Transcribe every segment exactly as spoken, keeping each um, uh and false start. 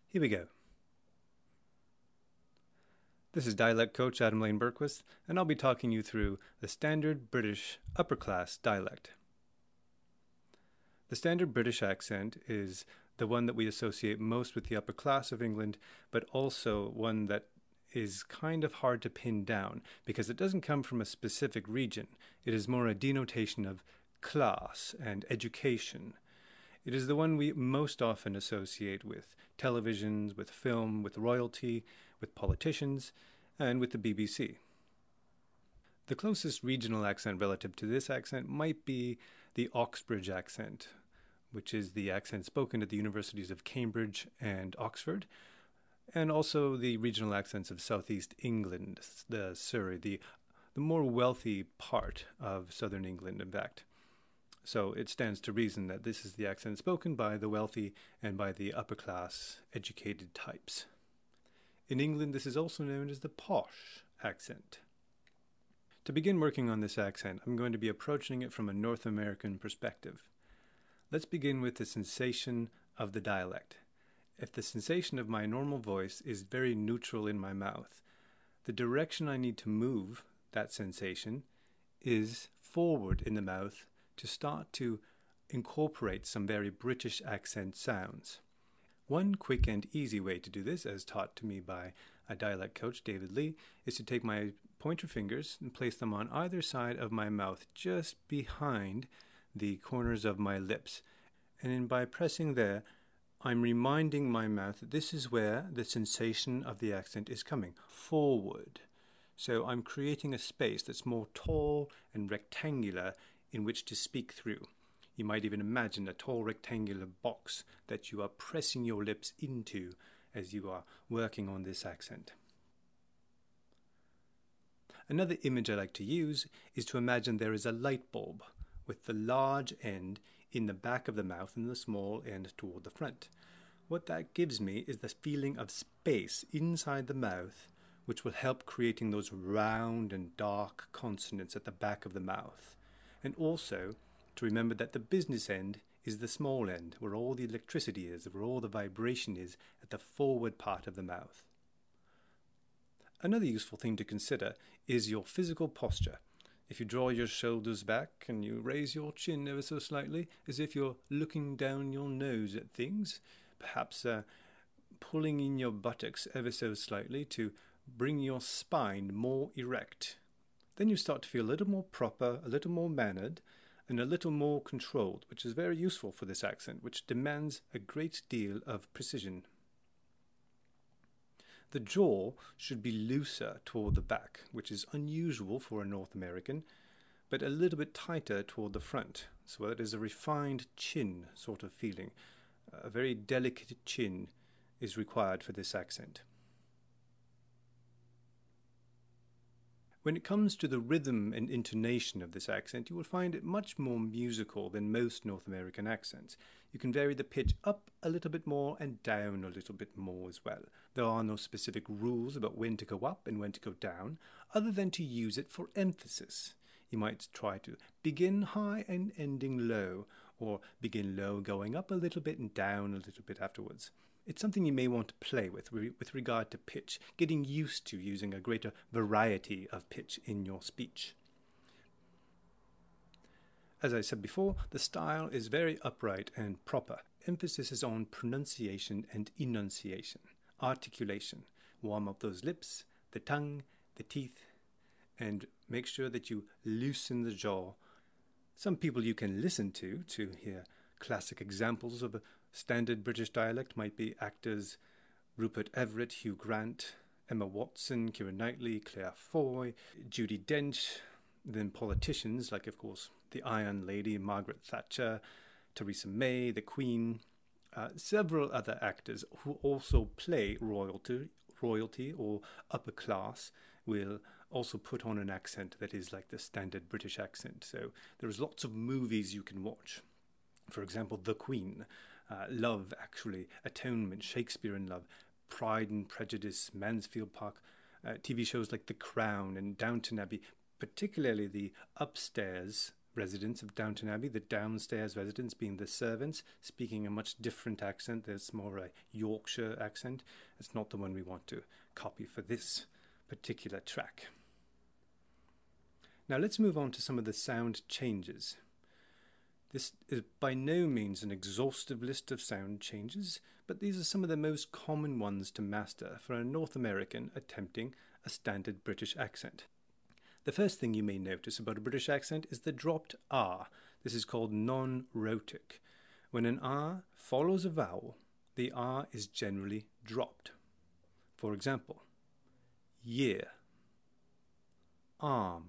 Here we go. This is dialect coach Adam Lane Berquist, and I'll be talking you through the standard British upper class dialect. The standard British accent is the one that we associate most with the upper class of England, but also one that is kind of hard to pin down because it doesn't come from a specific region. It is more a denotation of class and education. It is the one we most often associate with televisions, with film, with royalty, with politicians, and with the B B C. The closest regional accent relative to this accent might be the Oxbridge accent, which is the accent spoken at the universities of Cambridge and Oxford, and also the regional accents of southeast England, the Surrey, the, the more wealthy part of southern England, in fact. So it stands to reason that this is the accent spoken by the wealthy and by the upper class educated types. In England, this is also known as the posh accent. To begin working on this accent, I'm going to be approaching it from a North American perspective. Let's begin with the sensation of the dialect. If the sensation of my normal voice is very neutral in my mouth, the direction I need to move that sensation is forward in the mouth to start to incorporate some very British accent sounds. One quick and easy way to do this, as taught to me by a dialect coach, David Lee, is to take my pointer fingers and place them on either side of my mouth, just behind the corners of my lips. And then by pressing there, I'm reminding my mouth that this is where the sensation of the accent is coming, forward. So I'm creating a space that's more tall and rectangular in which to speak through. You might even imagine a tall rectangular box that you are pressing your lips into as you are working on this accent. Another image I like to use is to imagine there is a light bulb with the large end in the back of the mouth and the small end toward the front. What that gives me is the feeling of space inside the mouth, which will help creating those round and dark consonants at the back of the mouth. And also to remember that the business end is the small end, where all the electricity is, where all the vibration is at the forward part of the mouth. Another useful thing to consider is your physical posture. If you draw your shoulders back and you raise your chin ever so slightly, as if you're looking down your nose at things, perhaps uh, pulling in your buttocks ever so slightly to bring your spine more erect, then you start to feel a little more proper, a little more mannered, and a little more controlled, which is very useful for this accent, which demands a great deal of precision. The jaw should be looser toward the back, which is unusual for a North American, but a little bit tighter toward the front, so that is a refined chin sort of feeling. A very delicate chin is required for this accent. When it comes to the rhythm and intonation of this accent, you will find it much more musical than most North American accents. You can vary the pitch up a little bit more and down a little bit more as well. There are no specific rules about when to go up and when to go down, other than to use it for emphasis. You might try to begin high and ending low, or begin low going up a little bit and down a little bit afterwards. It's something you may want to play with with regard to pitch, getting used to using a greater variety of pitch in your speech. As I said before, the style is very upright and proper. Emphasis is on pronunciation and enunciation, articulation. Warm up those lips, the tongue, the teeth, and make sure that you loosen the jaw. Some people you can listen to to hear classic examples of a standard British dialect might be actors Rupert Everett, Hugh Grant, Emma Watson, Keira Knightley, Claire Foy, Judi Dench, then politicians like, of course, the Iron Lady, Margaret Thatcher, Theresa May, the Queen, uh, several other actors who also play royalty, royalty or upper class will also put on an accent that is like the standard British accent. So there's lots of movies you can watch. For example, The Queen, uh, Love, actually, Atonement, Shakespeare in Love, Pride and Prejudice, Mansfield Park, uh, T V shows like The Crown and Downton Abbey, particularly the upstairs residents of Downton Abbey, the downstairs residents being the servants, speaking a much different accent. There's more a Yorkshire accent. It's not the one we want to copy for this particular track. Now let's move on to some of the sound changes. This is by no means an exhaustive list of sound changes, but these are some of the most common ones to master for a North American attempting a standard British accent. The first thing you may notice about a British accent is the dropped R. This is called non-rhotic. When an R follows a vowel, the R is generally dropped. For example, year, arm,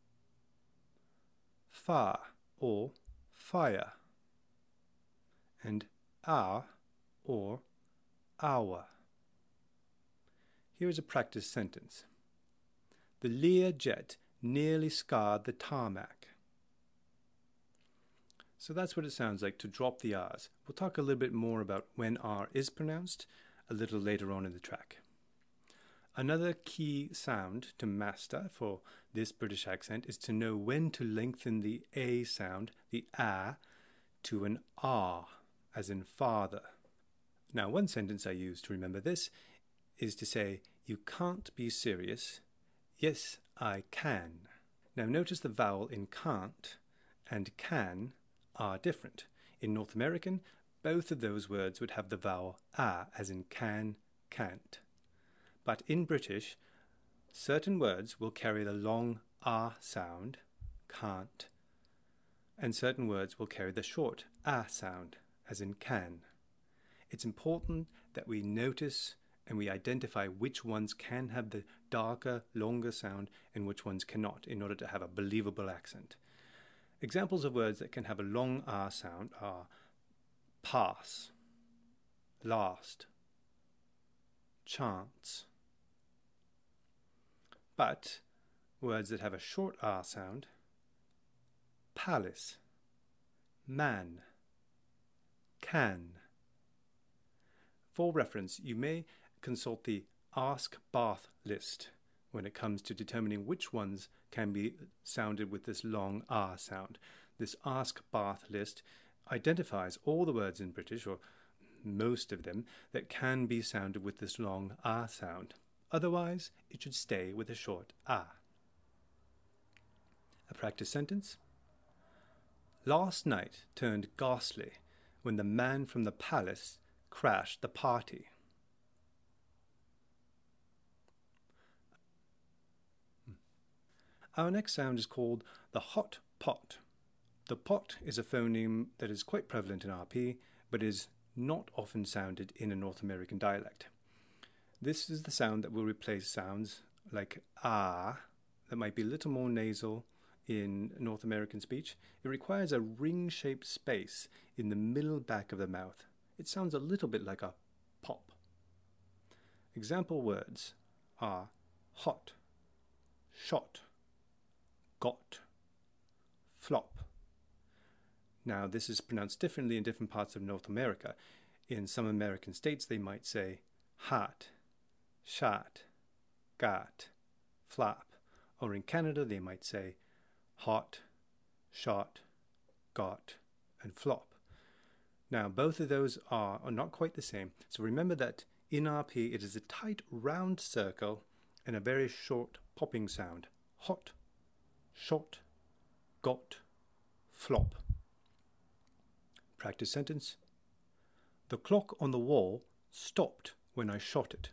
far or fire, and hour or hour. Here is a practice sentence. The Learjet nearly scarred the tarmac. So that's what it sounds like to drop the R's. We'll talk a little bit more about when R is pronounced a little later on in the track. Another key sound to master for this British accent is to know when to lengthen the A sound, the A, to an R, as in father. Now, one sentence I use to remember this is to say, you can't be serious. Yes, I can. Now notice the vowel in can't and can are different. In North American, both of those words would have the vowel A, as in can, can't. But in British, certain words will carry the long A sound, can't, and certain words will carry the short A sound, as in can. It's important that we notice and we identify which ones can have the darker, longer sound and which ones cannot in order to have a believable accent. Examples of words that can have a long R sound are pass, last, chance. But words that have a short R sound, palace, man, can. For reference, you may consult the Ask Bath list when it comes to determining which ones can be sounded with this long R sound. This Ask Bath list identifies all the words in British, or most of them, that can be sounded with this long R sound. Otherwise, it should stay with a short A. A practice sentence. Last night turned ghastly when the man from the palace crashed the party. Our next sound is called the hot pot. The pot is a phoneme that is quite prevalent in R P, but is not often sounded in a North American dialect. This is the sound that will replace sounds like ah, that might be a little more nasal in North American speech. It requires a ring-shaped space in the middle back of the mouth. It sounds a little bit like a pop. Example words are hot, shot, got, flop. Now, this is pronounced differently in different parts of North America. In some American states, they might say hot, shot, got, flop. Or in Canada, they might say hot, shot, got, and flop. Now, both of those are, are not quite the same. So remember that in R P, it is a tight, round circle and a very short popping sound. Hot, shot, got, flop. Practice sentence. The clock on the wall stopped when I shot it.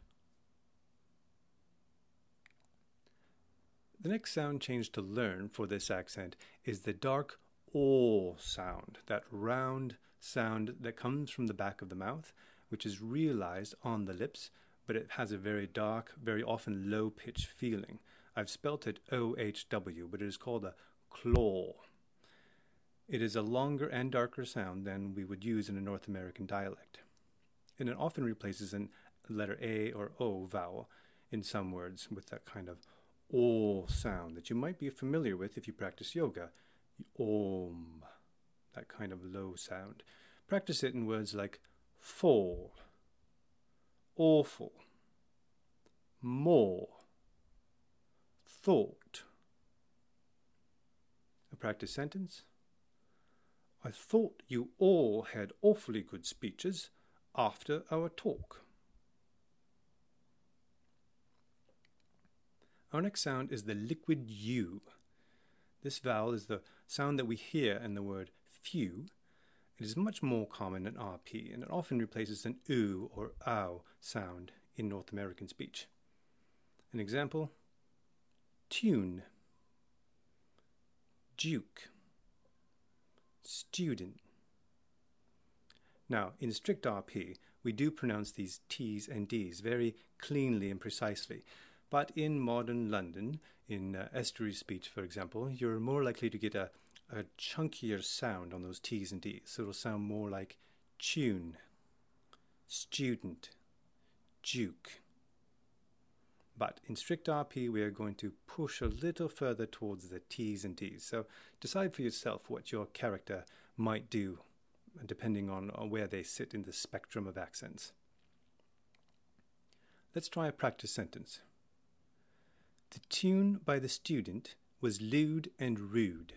The next sound change to learn for this accent is the dark O sound, that round sound that comes from the back of the mouth, which is realized on the lips, but it has a very dark, very often low-pitched feeling. I've spelt it O H W, but it is called a claw. It is a longer and darker sound than we would use in a North American dialect. And it often replaces a letter A or O vowel in some words with that kind of O sound that you might be familiar with if you practice yoga. Om, that kind of low sound. Practice it in words like fall, awful, more, thought. A practice sentence. I thought you all had awfully good speeches after our talk. Our next sound is the liquid U. This vowel is the sound that we hear in the word few. It is much more common in R P, and it often replaces an oo or ow sound in North American speech. An example: tune, duke, student. Now, in strict R P, we do pronounce these T's and D's very cleanly and precisely. But in modern London, in uh, estuary speech, for example, you're more likely to get a, a chunkier sound on those T's and D's. So it'll sound more like tune, student, duke. But in strict R P, we are going to push a little further towards the T's and D's. So decide for yourself what your character might do, depending on, on where they sit in the spectrum of accents. Let's try a practice sentence. The tune by the student was lewd and rude.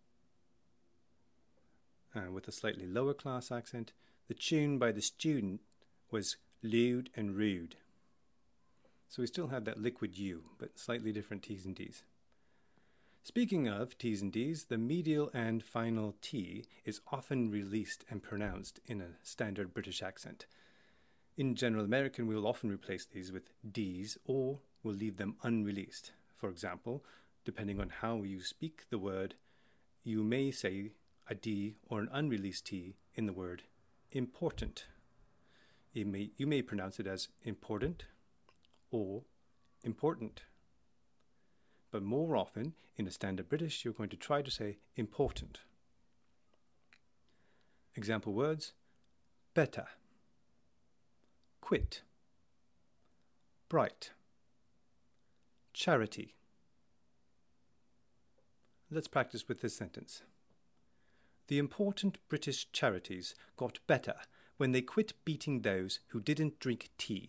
And with a slightly lower class accent, the tune by the student was lewd and rude. So we still have that liquid U, but slightly different T's and D's. Speaking of T's and D's, the medial and final T is often released and pronounced in a standard British accent. In General American, we will often replace these with D's or we'll leave them unreleased. For example, depending on how you speak the word, you may say a D or an unreleased T in the word important. You may, you may pronounce it as important or important. But more often, in a standard British, you're going to try to say important. Example words: better, quit, bright, charity. Let's practice with this sentence. The important British charities got better when they quit beating those who didn't drink tea.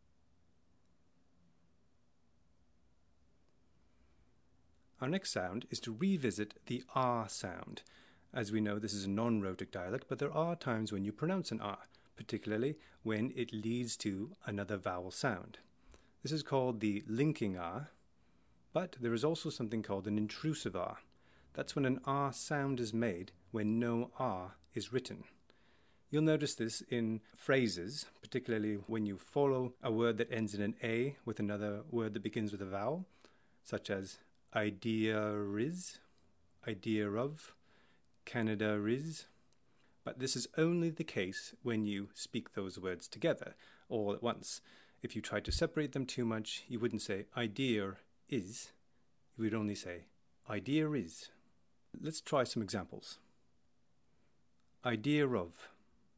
Our next sound is to revisit the R sound. As we know, this is a non-rhotic dialect, but there are times when you pronounce an R, particularly when it leads to another vowel sound. This is called the linking R, but there is also something called an intrusive R. That's when an R sound is made when no R is written. You'll notice this in phrases, particularly when you follow a word that ends in an A with another word that begins with a vowel, such as idea-ris, idea of, Canada-ris. But this is only the case when you speak those words together, all at once. If you try to separate them too much, you wouldn't say idea is, you would only say idea is. Let's try some examples. Idea of,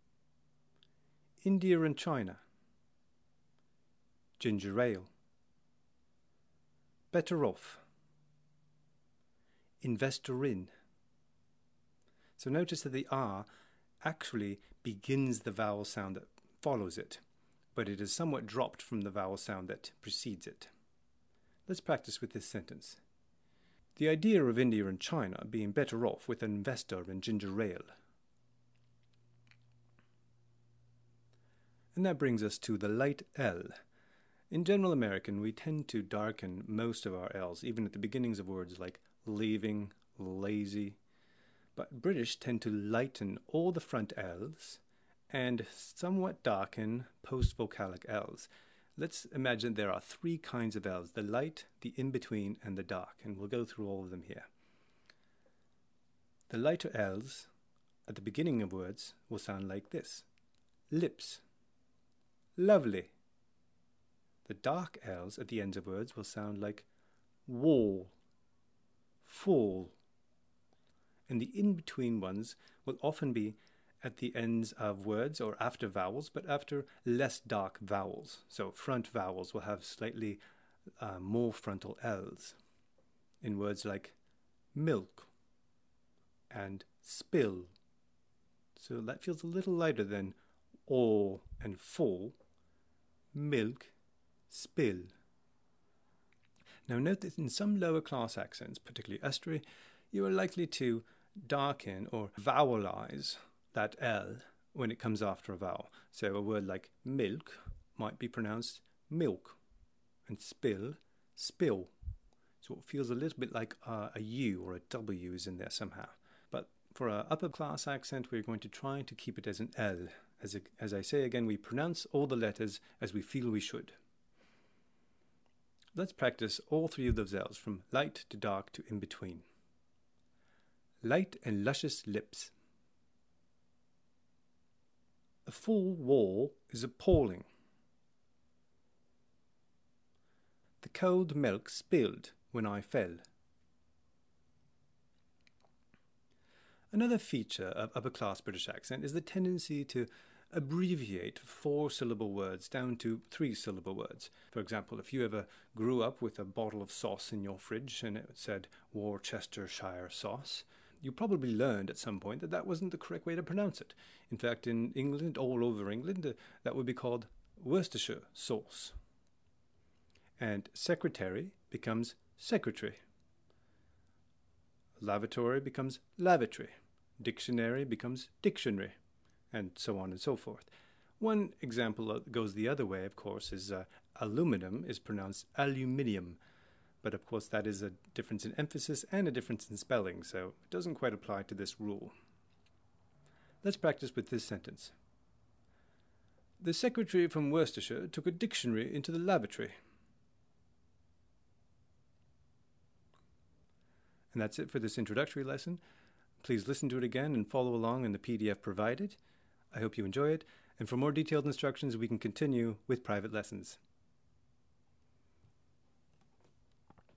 India and China, ginger ale, better off, investor in. So notice that the R actually begins the vowel sound that follows it, but it is somewhat dropped from the vowel sound that precedes it. Let's practice with this sentence. The idea of India and China being better off with an investor in ginger ale. And that brings us to the light L. In General American, we tend to darken most of our L's, even at the beginnings of words like leaving, lazy. But British tend to lighten all the front L's and somewhat darken post-vocalic L's. Let's imagine there are three kinds of L's: the light, the in-between, and the dark, and we'll go through all of them here. The lighter L's at the beginning of words will sound like this: lips, lovely. The dark L's at the ends of words will sound like wall, fall. And the in-between ones will often be at the ends of words or after vowels, but after less dark vowels. So front vowels will have slightly uh, more frontal L's in words like milk and spill. So that feels a little lighter than all and fall. Milk, spill. Now note that in some lower class accents, particularly estuary, you are likely to darken or vowelize that L when it comes after a vowel. So a word like milk might be pronounced milk, and spill, spill. So it feels a little bit like uh, a U or a W is in there somehow. But for an upper class accent, we're going to try to keep it as an L. As, a, as I say again, we pronounce all the letters as we feel we should. Let's practice all three of those L's, from light to dark to in between. Light and luscious lips. A full wall is appalling. The cold milk spilled when I fell. Another feature of upper-class British accent is the tendency to abbreviate four-syllable words down to three-syllable words. For example, if you ever grew up with a bottle of sauce in your fridge and it said Worcestershire sauce, you probably learned at some point that that wasn't the correct way to pronounce it. In fact, in England, all over England, uh, that would be called Worcestershire sauce. And secretary becomes secretary. Lavatory becomes lavatory. Dictionary becomes dictionary, and so on and so forth. One example that goes the other way, of course, is uh, aluminum is pronounced aluminium. But of course that is a difference in emphasis and a difference in spelling, so it doesn't quite apply to this rule. Let's practice with this sentence. The secretary from Worcestershire took a dictionary into the lavatory. And that's it for this introductory lesson. Please listen to it again and follow along in the P D F provided. I hope you enjoy it, and for more detailed instructions we can continue with private lessons.